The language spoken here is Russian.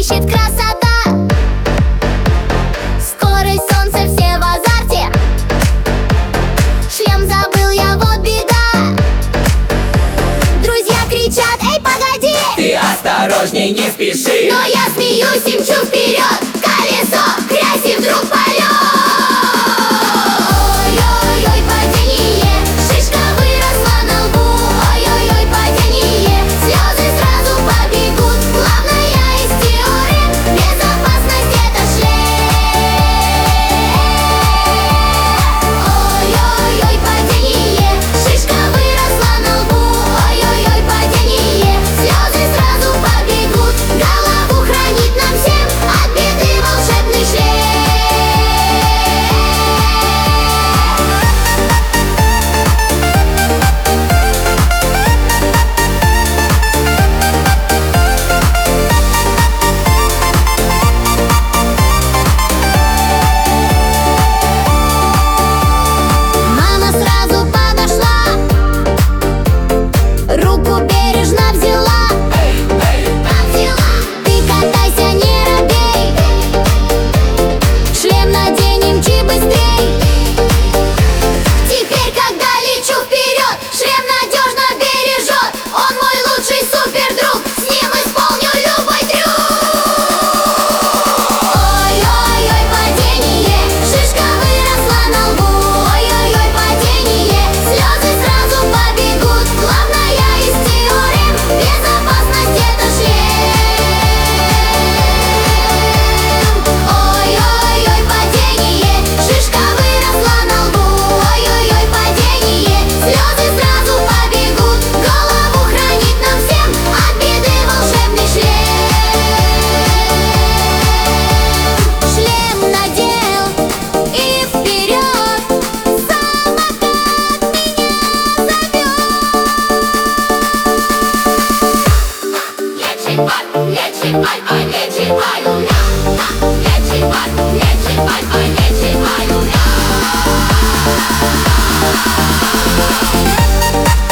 ищет красота. Скорость солнца, все в азарте. Шлем забыл, я вот беда. Друзья кричат: эй, погоди! Ты осторожней, не спеши. Но я смеюсь и мчу вперед. Колесо, грязь и вдруг полет. Ой-ой-ой, падение, шишка выросла на лбу. Ой-ой-ой, падение, слезы сразу побегут. Главное из теорем, безопасность — это шлем. Ой-ой-ой, падение, шишка выросла на лбу. Ой-ой-ой, падение, слезы сразу побегут. Голову хранит нам всем от беды волшебный шлем. Мама сразу подошла, руку бережно взяла. Ты катайся, не робей, шлем надень и мчи быстрей. Теперь, когда лечу вперед, шлем надежно бережет. Он мой лучший супердруг, с ним исполню любой трюк. Ой-ой-ой, падение, шишка выросла на лбу. Ой-ой-ой, падение, слезы сразу побегут. Главное из теорем, безопасность — это шлем. Ой-ой-ой, падение, шишка выросла на лбу. Ой-ой-ой, падение, слезы сразу побегут. Голову хранит нам всем от беды волшебный шлем. Шлем надел и вперед, самокат меня зовет. Лечи, ай, лечи, ай, ай, лечи, ай, уля. Лечи, ай, лечи, ай, ай, лечи, ай, уля.